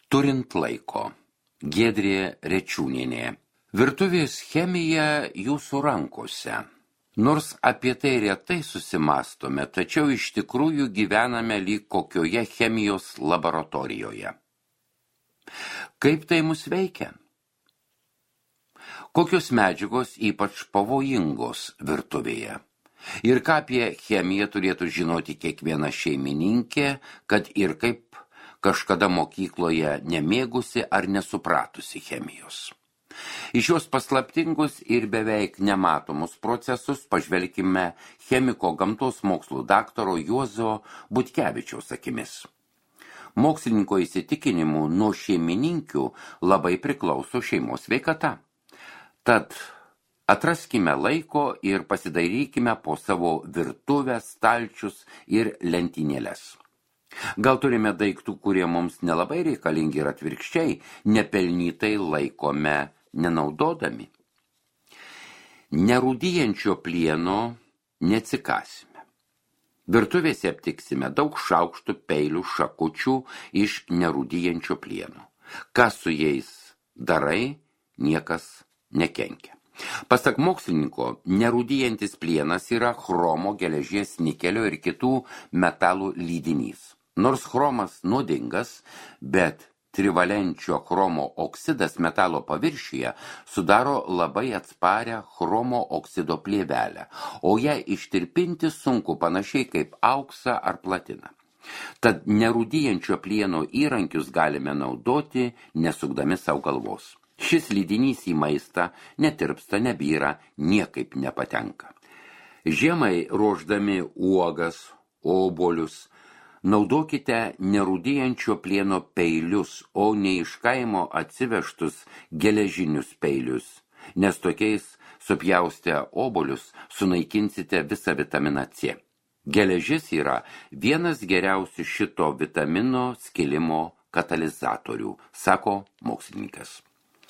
Turint laiko. Giedrė Rečiūnienė. Virtuvės chemija jūsų rankose. Nors apie tai retai susimastome, tačiau iš tikrųjų gyvename lyg kokioje chemijos laboratorijoje. Kaip tai mus veikia? Kokios medžiagos ypač pavojingos virtuvėje? Ir ką apie chemiją turėtų žinoti kiekviena šeimininkė, kad ir kaip kažkada mokykloje nemėgusi ar nesupratusi chemijos. Į šios paslaptingus ir beveik nematomus procesus pažvelkime chemiko gamtos mokslų daktaro Juozo Butkevičiaus akimis. Mokslininko įsitikinimu nuo šeimininkių labai priklauso šeimos sveikata. Tad atraskime laiko ir pasidairykime po savo virtuvę, stalčius ir lentynėles. Gal turime daiktų, kurie mums nelabai reikalingi ir atvirkščiai, nepelnytai laikome nenaudodami. Nerūdijančio plieno neatsikasime. Virtuvėse aptiksime daug šaukštų, peilių, šakučių iš nerūdijančio plieno. Ką su jais darai, niekas nekenkia. Pasak mokslininko, nerūdijantis plienas yra chromo, geležies, nikelio ir kitų metalų lydinys. Nors chromas nuodingas, bet trivalenčio chromo oksidas metalo paviršiuje sudaro labai atsparią chromo oksido plėvelę, o ją ištirpinti sunku panašiai kaip auksą ar platiną. Tad nerūdijančio plieno įrankius galime naudoti, nesukdami savo galvos. Šis lydinys į maistą netirpsta, nebyra, niekaip nepatenka. Žiemai ruošdami uogas, obuolius, naudokite nerūdijančio plieno peilius, o ne iš kaimo atsivežtus geležinius peilius, nes tokiais supjaustę obuolius sunaikinsite visą vitaminą C. Geležis yra vienas geriausių šito vitamino skilimo katalizatorių, sako mokslininkas.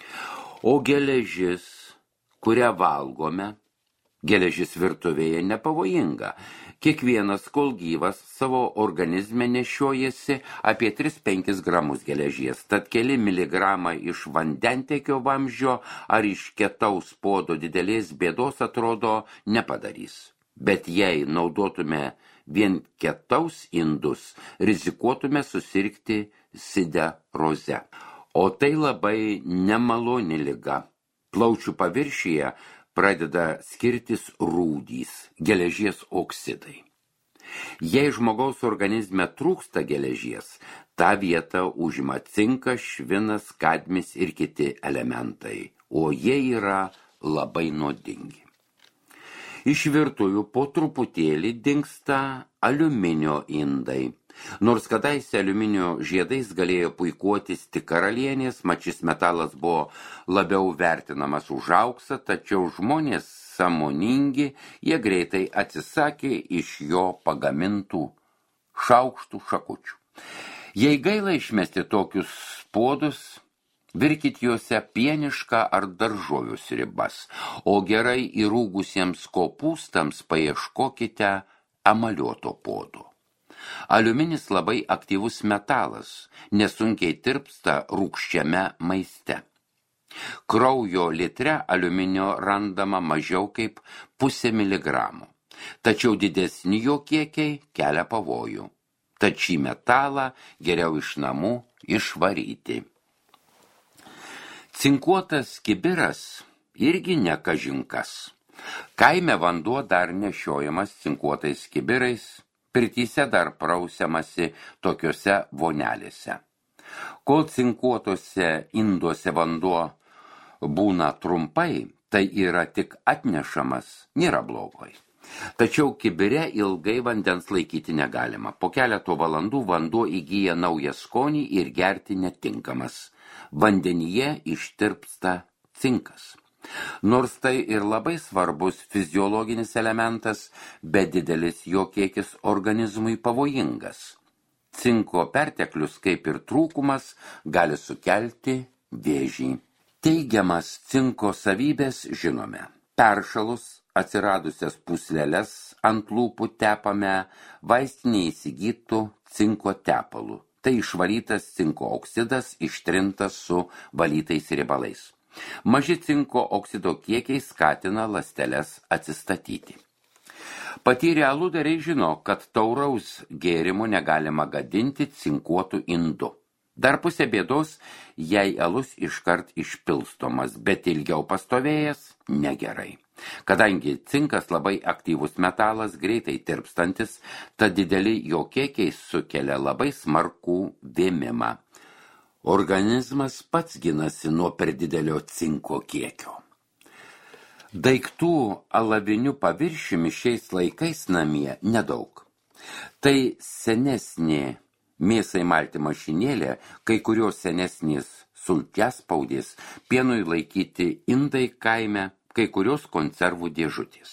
O geležis, kurią valgome, geležis virtuvėje nepavojinga. Kiekvienas, kol gyvas, savo organizme nešiojasi apie 3-5 gramus geležies, tad keli miligramai iš vandentiekio vamzdžio ar iš kietaus puodo didelės bėdos atrodo nepadarys. Bet jei naudotume vien kietaus indus, rizikuotume susirgti sideroze. O tai labai nemaloni liga. Plaučių paviršiuje pradeda skirtis rūdys, geležies oksidai. Jei žmogaus organizme trūksta geležies, tą vietą užima cinkas, švinas, kadmis ir kiti elementai, o jie yra labai nuodingi. Iš virtuvių po truputėlį dingsta aliuminio indai. Nors kadaise aliuminio žiedais galėjo puikuotis tik karalienės, mat šis metalas buvo labiau vertinamas už auksą, tačiau žmonės sąmoningi, jie greitai atsisakė iš jo pagamintų šaukštų, šakučių. Jei gaila išmesti tokius puodus, virkit juose pienišką ar daržovių sriubas, o gerai įrūgusiems kopūstams paieškokite emaliuoto puodo. Aliuminis labai aktyvus metalas, nesunkiai tirpsta rūgščiame maiste. Kraujo litre aliuminio randama mažiau kaip 0,5 miligramo, tačiau didesni jo kiekiai kelia pavojų. Tad šį metalą geriau iš namų išvaryti. Cinkuotas kibiras irgi ne kažinkas. Kaime vanduo dar nešiojamas cinkuotais kibirais, pirtyse dar prausiamasi tokiuose vonelėse. Kol cinkuotose induose vanduo būna trumpai, tai yra tik atnešamas, nėra blogoj. Tačiau kibire ilgai vandens laikyti negalima. Po keleto valandų vanduo įgyja naują skonį ir gerti netinkamas. Vandenyje ištirpsta cinkas. Nors tai ir labai svarbus fiziologinis elementas, bet didelis jo kiekis organizmui pavojingas. Cinko perteklius, kaip ir trūkumas, gali sukelti vėžį. Teigiamas cinko savybės žinome. Peršalus atsiradusias pūsleles ant lūpų tepame vaistinėje įsigytų cinko tepalų. Tai tai išvalytas cinko oksidas ištrintas su valytais riebalais. Maži cinko oksido kiekiai skatina ląsteles atsistatyti. Patyrę aludariai žino, kad tauraus gėrimo negalima gadinti cinkuotų indu. Dar pusė bėdos, jei alus iškart išpilstomas, bet ilgiau pastovėjęs negerai. Kadangi cinkas labai aktyvus metalas, greitai tirpstantis, tad dideli jo kiekiai sukelia labai smarkų vėmimą. Organizmas pats ginasi nuo per didelio cinko kiekio. Daiktų alaviniu paviršiumi šiais laikais namie nedaug. Tai senesnė mėsai malti mašinėlė, kai kurios senesnės sulčiaspaudės, pienui laikyti indai kaime, kai kurios konservų dėžutės.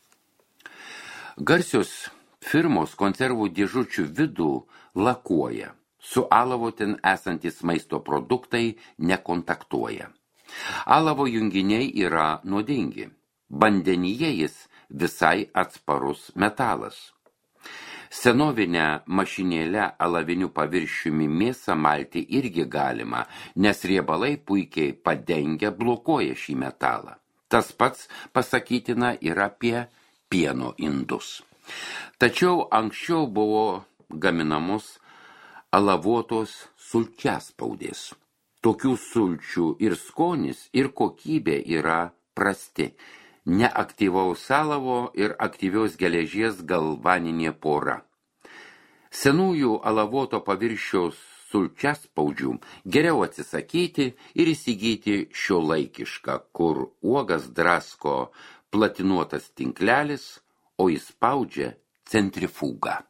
Garsios firmos konservų dėžučių vidų lakuoja, su alavo ten esantis maisto produktai nekontaktuoja. Alavo junginiai yra nuodingi, vandenyje jis visai atsparus metalas. Senovinę mašinėlę alaviniu paviršiumi mėsą malti irgi galima, nes riebalai puikiai padengia, blokuoja šį metalą. Tas pats pasakytina ir apie pieno indus. Tačiau anksčiau buvo gaminamos alavotos sulčiaspaudės. Tokių sulčių ir skonis, ir kokybė yra prasti. Neaktyvaus alavo ir aktyvios geležies galvaninė pora. Senųjų alavoto paviršiaus sulčiaspaudžių geriau atsisakyti ir įsigyti šiuolaikišką, kur uogas drasko platinuotas tinklelis, o įspaudžia centrifuga.